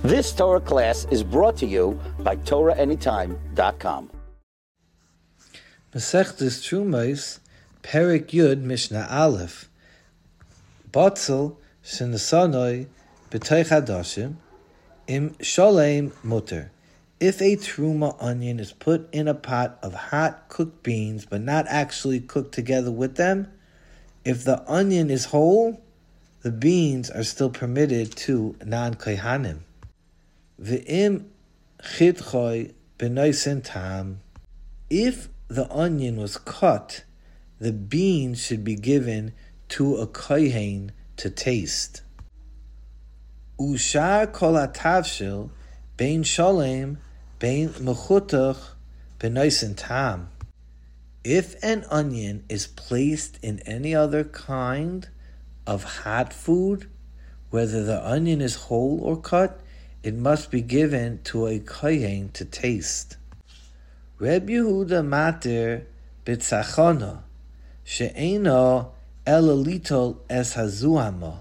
This Torah class is brought to you by TorahAnytime.com. Masechtas Trumos, Perek Yud, Mishnah Aleph. Batzel shenesanoi b'toich hadashim im sholem mutter. If a truma onion is put in a pot of hot cooked beans, but not actually cooked together with them, if the onion is whole, the beans are still permitted to non-kohanim. V'im chidchoi b'noisen tam. If the onion was cut, the beans should be given to a kohen to taste. Ushar kol hatavshil bein sholem bein mechutach b'noisen tam. If an onion is placed in any other kind of hot food, whether the onion is whole or cut, it must be given to a kohen to taste. Reb Yehuda matir b'tzachona she'eino ela litol es hazuhama.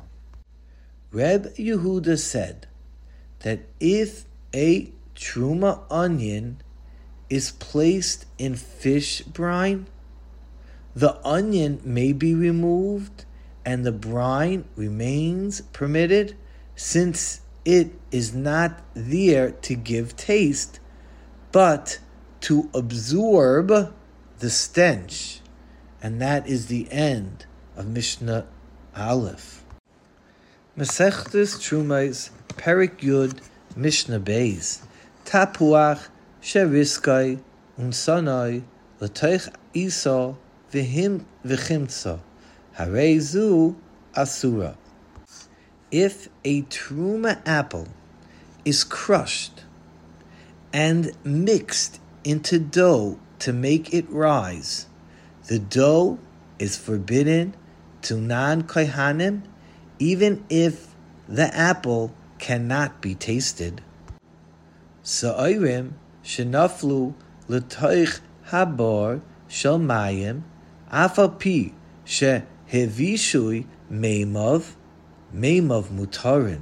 Reb Yehuda said that if a truma onion is placed in fish brine, the onion may be removed and the brine remains permitted, since it is not there to give taste, but to absorb the stench. And that is the end of Mishnah Aleph. Masechtas Trumos, Perek Yud, Mishnah Beis. Tapuach sheriskai unsanai l'toich isa v'chimtza harei zu asura. If a truma apple is crushed and mixed into dough to make it rise, the dough is forbidden to non-kohanim, even if the apple cannot be tasted. Sa'orim shenaflu l'toich habar shel mayim afal pi shehevishui meimav mutarin.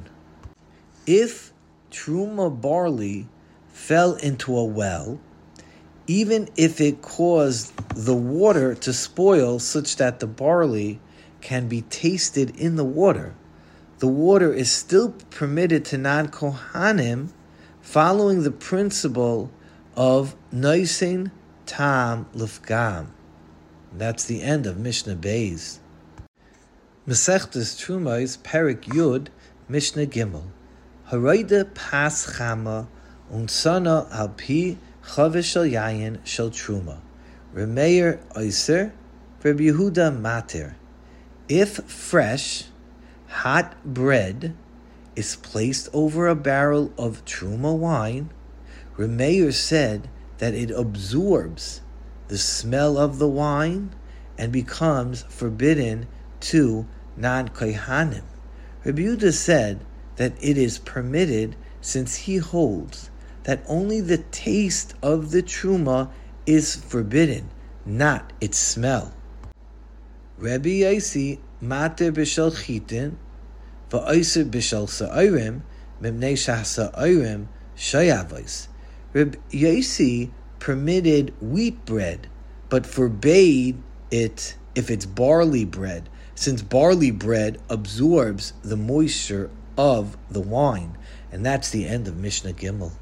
If truma barley fell into a well, even if it caused the water to spoil such that the barley can be tasted in the water is still permitted to non-kohanim, following the principle of noisen tam lifgam. That's the end of Mishnah Beis. Masechtas Trumos, Perek Yud, Mishnah Gimel. Haroide pas chama unsana al pi chavish shel yayin shel truma. Remeir oiser, Reb Yehuda matir. If fresh, hot bread is placed over a barrel of truma wine, Remeir said that it absorbs the smell of the wine and becomes forbidden to non-kohanim. Reb Yehuda said that it is permitted, since he holds that only the taste of the truma is forbidden, not its smell. Rabbi Yosi mater b'shel chitin v'oiser b'shel sa'orim mimnei sha'sa'orim shayavos. Rabbi Yosi permitted wheat bread, but forbade it if it's barley bread, since barley bread absorbs the moisture of the wine. And that's the end of Mishnah Gimel.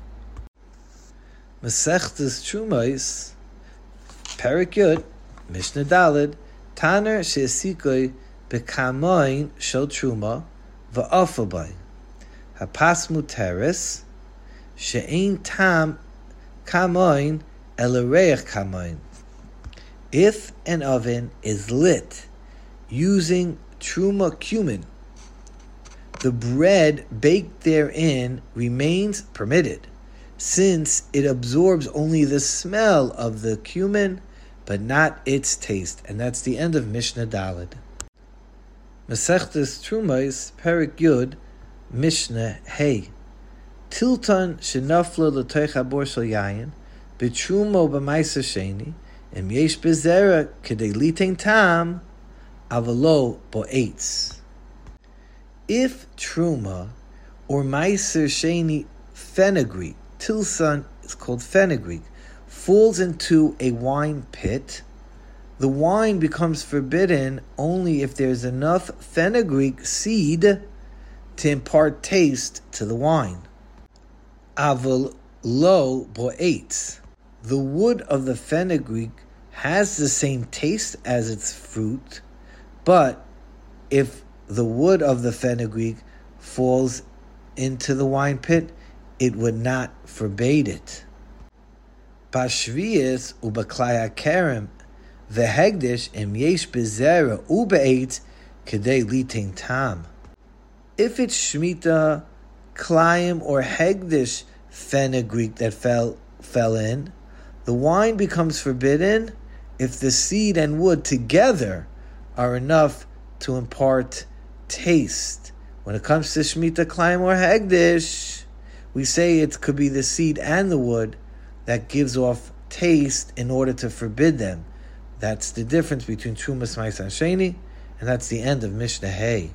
Masechtas Trumos, Perek Yud, Mishnah Daled. Taner she'esikoi b'kamoin shel truma v'afabay. Hapas muteres she'ein tam kamoin elareich kamoin. If an oven is lit using truma cumin, the bread baked therein remains permitted, since it absorbs only the smell of the cumin, but not its taste. And that's the end of Mishnah Daled. Masechtas Trumos, Perek Yud, Mishnah Hey. Tilton shenafla l'toich habor shel yayin, b'trumo b'maiser sheni, im yesh bezera kedei litain tam, avalo bo'etz. If truma or Meiser Sheni fenugreek, tilson is called fenugreek, falls into a wine pit, the wine becomes forbidden only if there's enough fenugreek seed to impart taste to the wine. Aval lo bo'etz. The wood of the fenugreek has the same taste as its fruit, but if the wood of the fenugreek falls into the wine pit, it would not forbade it. Bashvius u'baklaya kerem vehegdish im yesh bezera u'be'etz kedei litin tam. If it's shmita, klayim, or hegdish fenugreek that fell in, the wine becomes forbidden if the seed and wood together are enough to impart taste. When it comes to shmita, klayim, or hegdish, we say it could be the seed and the wood that gives off taste in order to forbid them. That's the difference between Trumas Ma'aser Sheni, and that's the end of Mishnah Hay.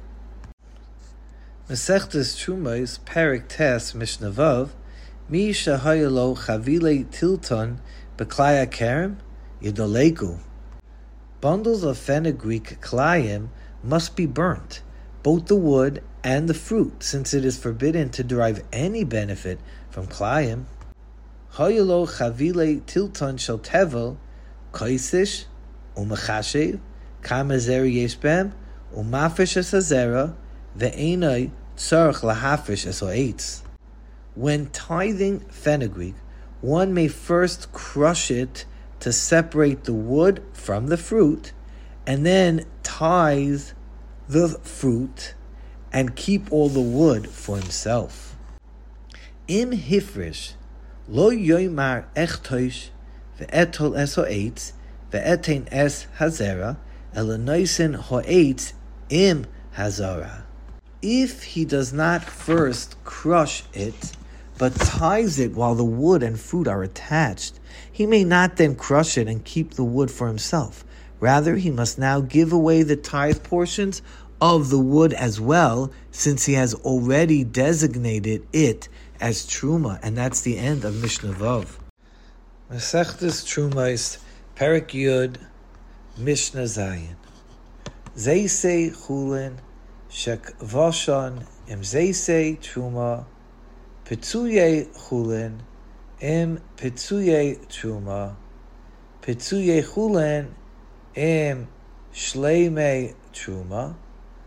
Masechtas Trumas, Perek Tes, Mishnah Vav, Mi shahayalo chavile tilton beklaya kerem yidoleku. Bundles of fenugreek klayim must be burnt, both the wood and the fruit, since it is forbidden to derive any benefit from klayim. Hayalo chavile tilton shel tevel kaisish umachashev kamazeri yeshbem umafish es hazera ve'enai tzarich lahafish es ha'etz. When tithing fenugreek, one may first crush it to separate the wood from the fruit, and then tithe the fruit and keep all the wood for himself. Im hifrish lo yoymar echtoish ve'etol es ha'etz ve'etein es hazera elanoisen ha'etz im hazara. If he does not first crush it, but ties it while the wood and fruit are attached, he may not then crush it and keep the wood for himself. Rather, he must now give away the tithe portions of the wood as well, since he has already designated it as Truma, and that's the end of Mishnah Vav. Masechtas Trumais, Perek Yud, Mishnah Zayin. Zeisei Chulin, Shek Vashon, Im Zeisei Truma, Pitzuye Chulin, Im Pitzuye Truma, Pitzuye Chulin, Im Shleimei Truma,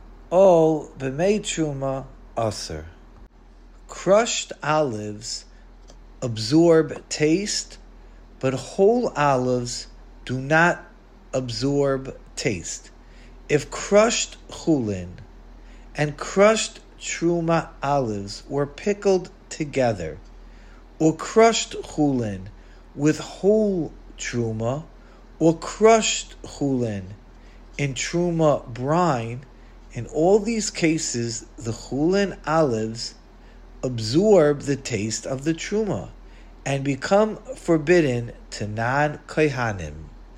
O B'mei Truma Aser. Crushed olives absorb taste, but whole olives do not absorb taste. If crushed chulin and crushed truma olives were pickled together, or crushed chulin with whole truma, or crushed chulin in truma brine, in all these cases the chulin olives absorb the taste of the truma and become forbidden to non-kohanim.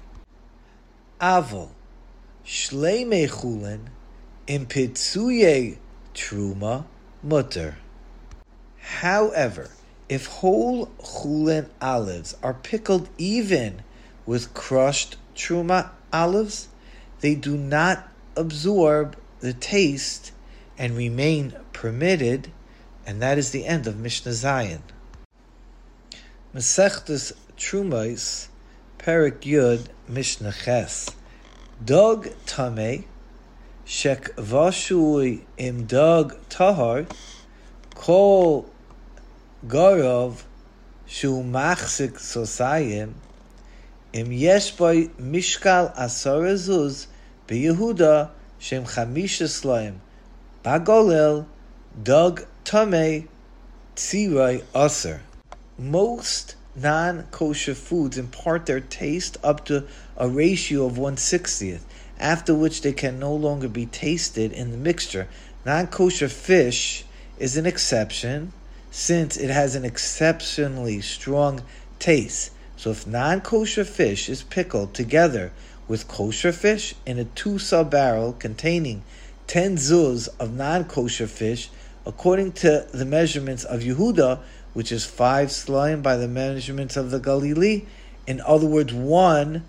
Aval shleimei chulin in pitzuye truma mutter. However, if whole chulin olives are pickled even with crushed truma olives, they do not absorb the taste and remain permitted, and that is the end of Mishnah Zayin. Masechtas Trumais, Perek Yud, Mishnah Ches. Dog Tameh, Shek Vashui im Dog Tahar, Kol Garov Shu Machzik Sosayim, Im Yeshboi Mishkal Asar Zuz, Beyehuda Shem Chamisha Slaim, Bagolel, Dog Tameh, Tzirai Aser. Most non-kosher foods impart their taste up to a ratio of 1/60, after which they can no longer be tasted in the mixture. Non-kosher fish is an exception, since it has an exceptionally strong taste. So if non-kosher fish is pickled together with kosher fish in a 2-sub barrel containing 10 zuz of non-kosher fish, according to the measurements of Yehuda, which is 5 slayim by the measurements of the Galili. In other words, 1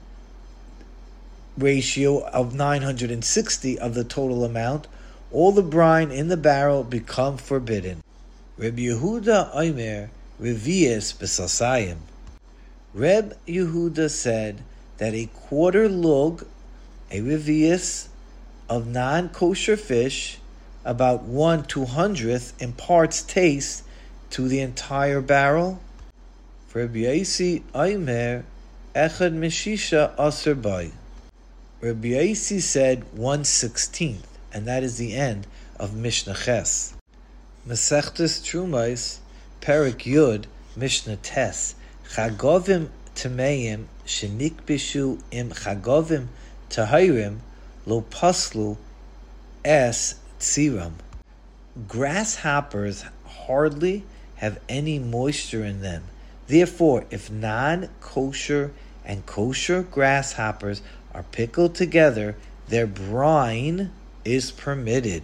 ratio of 960 of the total amount, all the brine in the barrel become forbidden. Reb Yehuda Omer Revius B'Sasayim. Reb Yehuda said that a quarter lug, a revius, of non-kosher fish, about 1/200th, imparts taste to the entire barrel. For Rabbi Yosi Omer Echad Meshisha Aser Bay. Rabbi Yosi said 1/16th, and that is the end of Mishnah Ches. Masechtas Trumais Perik Yud Mishnah Tes Chagovim Tameim Shenikbishu Im Chagovim Tahirim Lo Paslu Es Tziram. Grasshoppers hardly have any moisture in them. Therefore, if non-kosher and kosher grasshoppers are pickled together, their brine is permitted.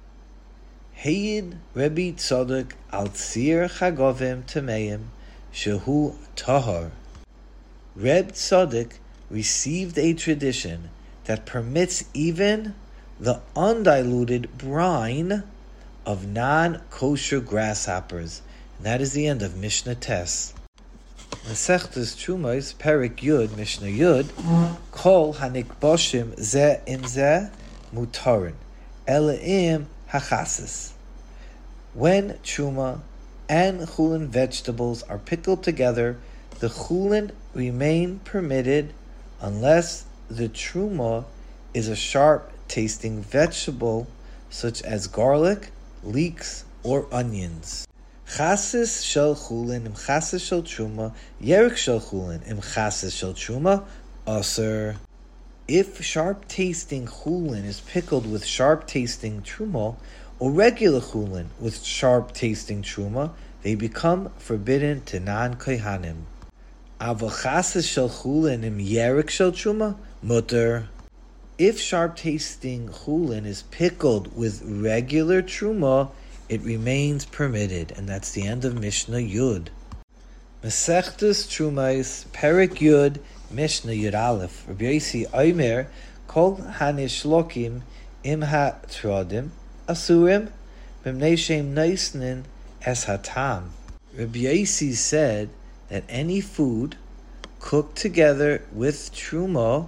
Hayid Rebbe Tzadok al Tzir Chagovim Tameim Shehu Tahar. Reb Tzadok received a tradition that permits even the undiluted brine of non-kosher grasshoppers. And that is the end of Mishnah Tes. Masechtas Trumos Perik Yud Mishnah Yud Kol Hanikboshim Ze Im Ze Mutarin Elaim Hachasis. When truma and chulin vegetables are pickled together, the chulin remain permitted unless the truma is a sharp-tasting vegetable such as garlic, leeks, or onions. Chasis shel chulin im chasis shel truma, yerik shel chulin im chasis shel truma, aser. If sharp-tasting chulin is pickled with sharp-tasting truma, or regular chulin with sharp-tasting truma, they become forbidden to non-kohanim. Avochasis shel chulin im yerik shel truma, mutter. If sharp-tasting chulin is pickled with regular truma, it remains permitted, and that's the end of Mishnah Yud. Masechtas Trumais Perik Yud Mishnah Yud Aleph. Rabbi Yosi Omer Kol Hanishlokim Im HaTrodim Asurim B'mnei Shem Neisnin Es Hatam. Rabbi Yosi said that any food cooked together with truma,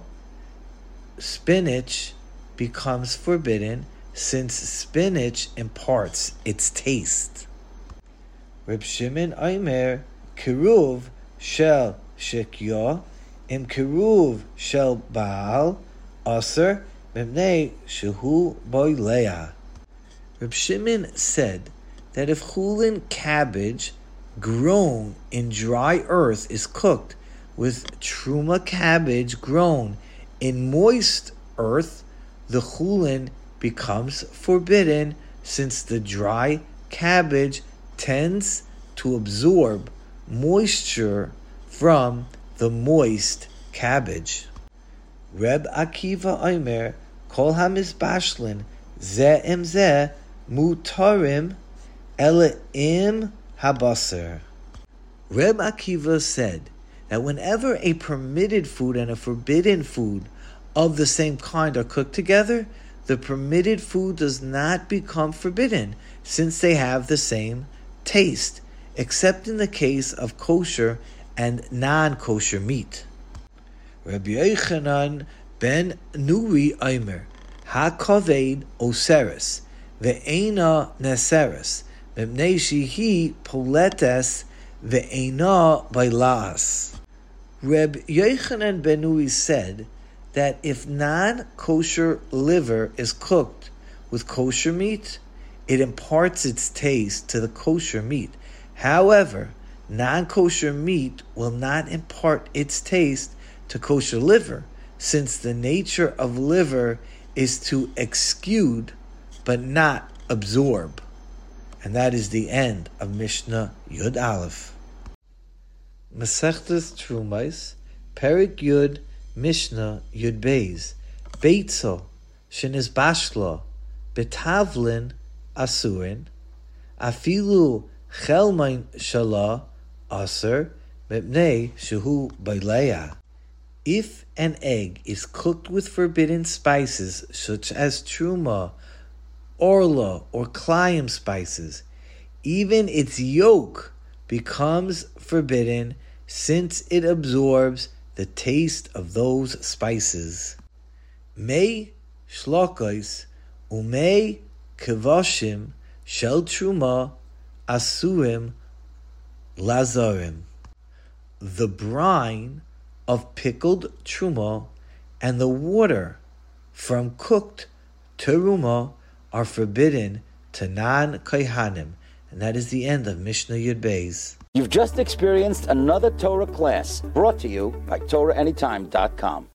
spinach, becomes forbidden since spinach imparts its taste. Reb Shimon Omer Kiruv Shel Shekya Im Kiruv Shel Baal Aser Mimnei Shehu Boilea. Reb Shimon said that if chulin cabbage grown in dry earth is cooked with truma cabbage grown in moist earth, the chulin becomes forbidden since the dry cabbage tends to absorb moisture from the moist cabbage. Reb Akiva Omer Kol HaMizbashlin Ze Im Ze Mutarim Ela Im Habaser. Reb Akiva said that whenever a permitted food and a forbidden food of the same kind are cooked together, the permitted food does not become forbidden since they have the same taste, except in the case of kosher and non-kosher meat. Rabbi Yochanan ben Nuri Omer HaKaved Oseres Ve'ena Neseres Mepnei Shehi Poletes Ve'ena Bailas. Reb Yochanan ben Nuri said that if non-kosher liver is cooked with kosher meat, it imparts its taste to the kosher meat. However, non-kosher meat will not impart its taste to kosher liver, since the nature of liver is to exude but not absorb. And that is the end of Mishnah Yud Aleph. Masechtas Trumais Perik Yud Mishnah Yud Beis Beitzo Shenizbashlo Betavlin Asurin Afilu chelmain shala aser mepnei shehu baileya. If an egg is cooked with forbidden spices such as truma, orla, or klayim spices, even its yolk becomes forbidden since it absorbs the taste of those spices. Mei shlokos umei kevashim shel truma asurim lazarim. The brine of pickled truma and the water from cooked teruma are forbidden to non-kohanim. And that is the end of Mishnah Yud Beis. You've just experienced another Torah class brought to you by TorahAnytime.com.